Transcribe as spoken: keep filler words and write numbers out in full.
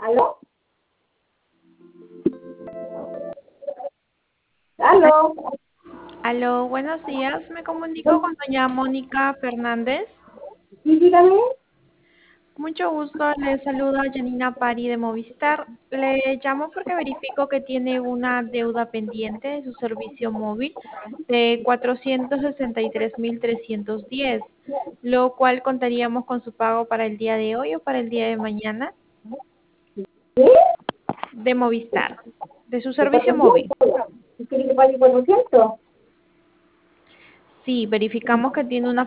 ¿Aló? Al- ¿Aló? Aló, buenos días. Me comunico con doña Mónica Fernández. Sí, dígame. Mucho gusto. Le saluda Janina Pari de Movistar. Le llamo porque verifico que tiene una deuda pendiente de su servicio móvil de cuatrocientos sesenta y tres mil trescientos diez, lo cual contaríamos con su pago para el día de hoy o para el día de mañana ¿Qué? de Movistar, de su ¿De servicio móvil. cuatrocientos? ¿Usted quiere que pague cuatrocientos? Sí, verificamos que tiene una